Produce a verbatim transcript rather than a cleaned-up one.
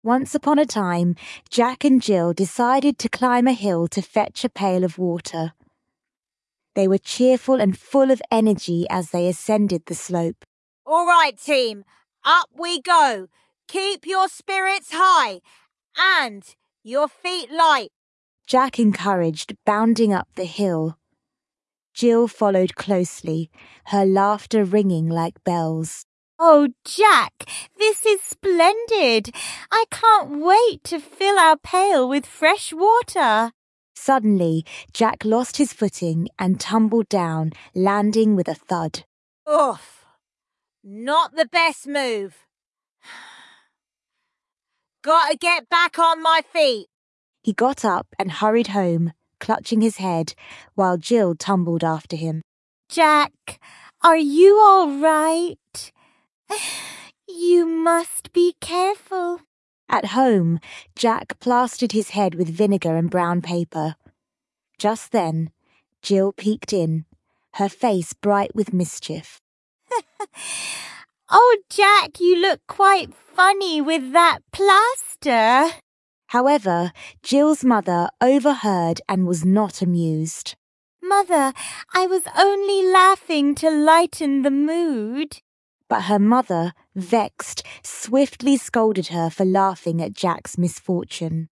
Once upon a time, Jack and Jill decided to climb a hill to fetch a pail of water. They were cheerful and full of energy as they ascended the slope. All right, team, up we go. Keep your spirits high and your feet light. Jack encouraged, bounding up the hill. Jill followed closely, her laughter ringing like bells. Oh, Jack, this is splendid. I can't wait to fill our pail with fresh water. Suddenly, Jack lost his footing and tumbled down, landing with a thud. Oof, not the best move. Gotta get back on my feet. He got up and hurried home, clutching his head, while Jill tumbled after him. Jack, are you all right? You must be careful. At home, Jack plastered his head with vinegar and brown paper. Just then, Jill peeked in, her face bright with mischief. Oh, Jack, you look quite funny with that plaster. However, Jill's mother overheard and was not amused. Mother, I was only laughing to lighten the mood. But her mother, vexed, swiftly scolded her for laughing at Jack's misfortune.